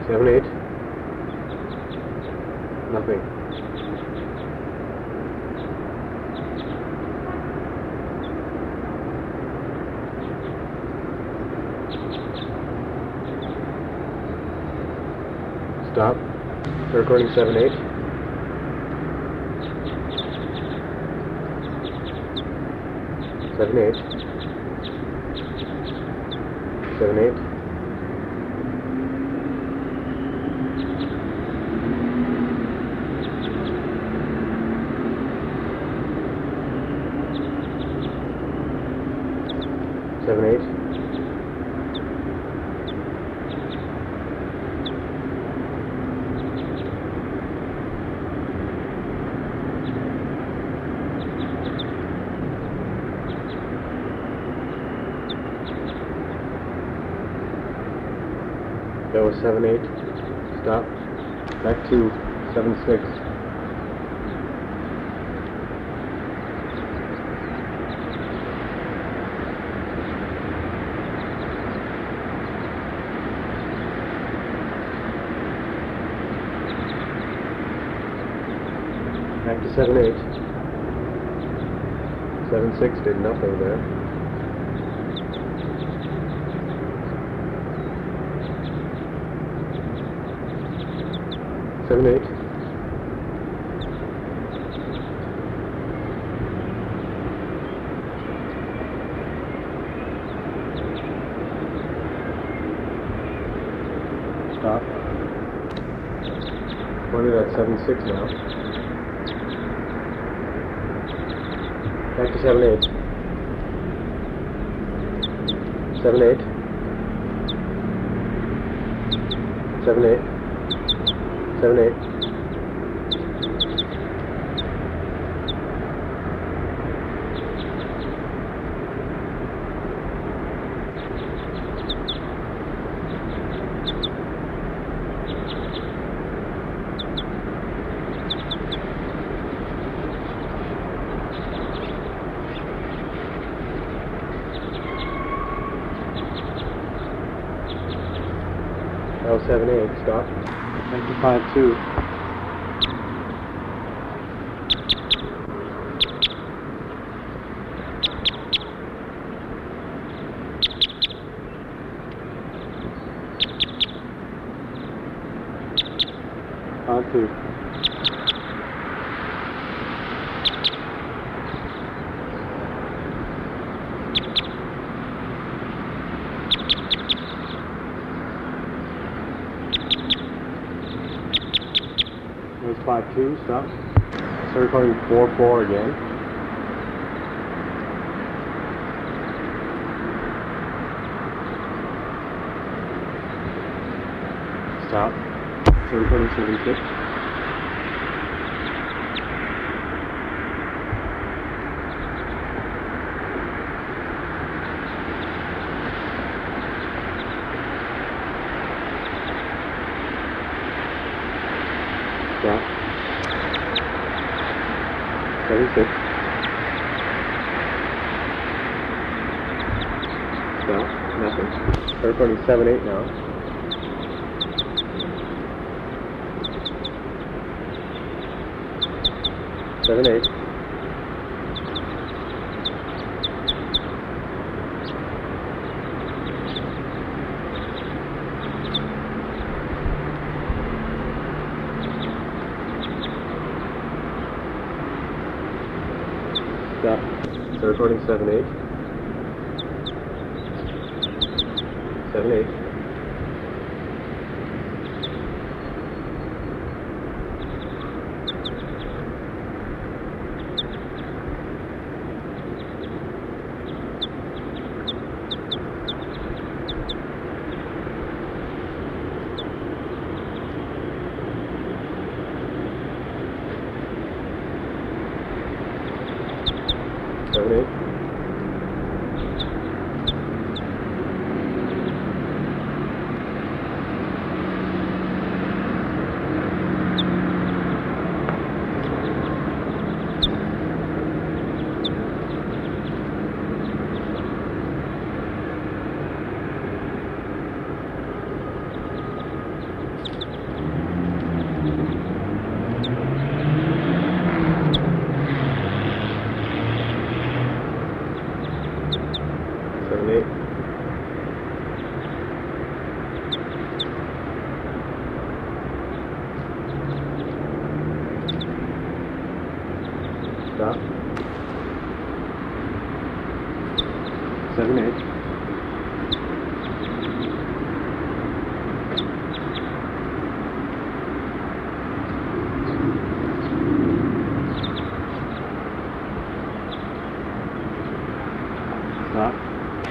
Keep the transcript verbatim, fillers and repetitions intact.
Seven, eight. Nothing. Stop. Start recording seven, eight. Seven, eight. Seven, eight. Seven, eight. That was seven, eight. Stop. Back to seven, six. Back to seven, eight. seven, six did nothing there. Seven, eight. Stop. Pointed at seven, six now. Back to seven, eight. Seven, eight. Seven, eight. Seven, eight. L seven, eight. Stop. Back to five, two. On two. It was five two, stop. Start recording four four again. Stop. Start recording seven six. Stop. Seven six. Stop. Nothing. Start recording seven eight now. Seven eight. Stop. Start recording seven eight. Seven eight. Seven eight. Seven, eight. Stop. Seven, eight.